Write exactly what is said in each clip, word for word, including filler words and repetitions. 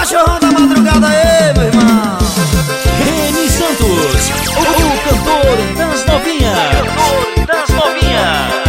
cachorrão da madrugada aí, meu irmão. Reni Santos, o cantor das novinhas. Cantor das novinhas.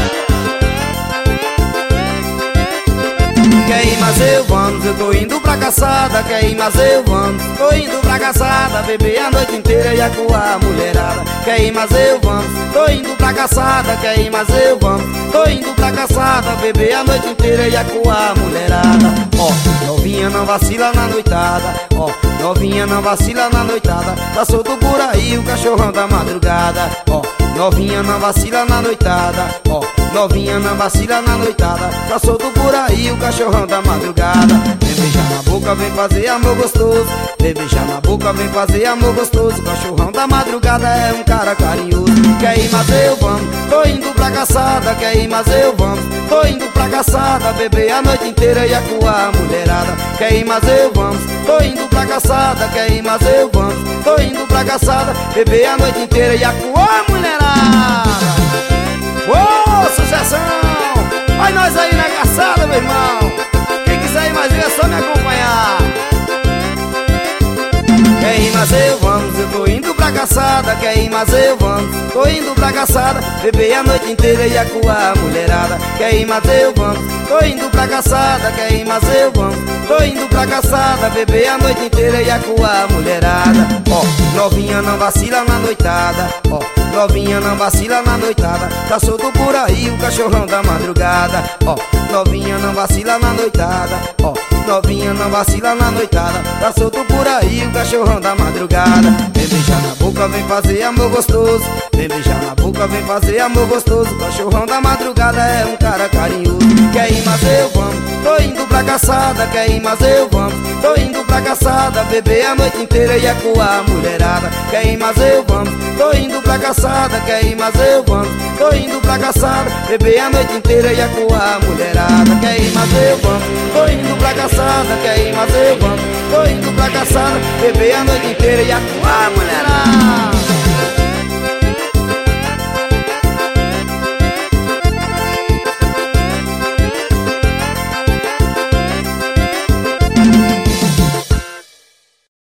Quer ir, mas eu vamos, eu tô indo pra caçada. Quer ir, mas eu vamos, tô indo pra caçada. Beber a noite inteira e acuar a mulherada. Quer ir, mas eu vamos, tô indo pra caçada. Quer ir, mas eu vamos, tô indo pra caçada. Beber a noite inteira e acuar a mulherada. Ó, oh, novinha não vacila na noitada. Ó, oh, novinha não vacila na noitada. Tá solto por aí o cachorrão da madrugada. Ó, oh, novinha não vacila na noitada. Ó, oh, novinha não vacila na noitada. Tá solto por aí o cachorrão da madrugada. Vem beijar na boca, vem fazer amor gostoso. Vem beijar na boca, vem fazer amor gostoso. O cachorrão da madrugada é um cara carinhoso. Quer ir, mas eu vamos, tô indo pra caçada. Quer ir, mas eu vamos, tô indo pra caçada. Beber a noite inteira e acuar a mulherada. Quer ir, mas eu vamos, tô indo pra caçada. Quer ir, mas eu vamos, tô indo pra caçada. Beber a noite inteira e acuar a mulherada. Ô, sucessão! Vai nós aí na caçada, meu irmão. Quem quiser ir mais ver é só me acompanhar. Quer ir, mas eu vamos, eu tô indo pra caçada. Quer ir, mas eu vamos, tô indo pra caçada. Beber a noite inteira e acuar a mulherada. Quer ir, mas eu vamos, tô indo pra caçada. Quer ir, mas eu vamos, tô indo pra caçada. Beber a noite inteira e acuar a mulherada. Ó, oh, novinha não vacila na noitada. Ó, oh, novinha não vacila na noitada. Tá solto por aí o cachorrão da madrugada. Ó, oh, novinha não vacila na noitada. Ó, oh, novinha não vacila na noitada. Tá solto por aí o cachorrão da madrugada. Vem beijar na boca, vem fazer amor gostoso. Vem beijar na boca, vem fazer amor gostoso. O cachorrão da madrugada é um cara carinhoso. Quer ir, mas eu vamos, tô indo pra caçada. Quer ir, mas eu vamos, tô indo pra caçada. Beber a noite inteira e acuar a mulherada. Quer ir, mas eu vamos, tô indo pra caçada. Quer ir, mas eu vamos, tô indo pra caçada. Beber a noite inteira e acuar a mulherada. Quer ir, mas eu vamos, tô indo pra caçada. Quer ir, mas eu vamos, tô indo pra caçada. Beber a noite inteira e acuar a mulherada.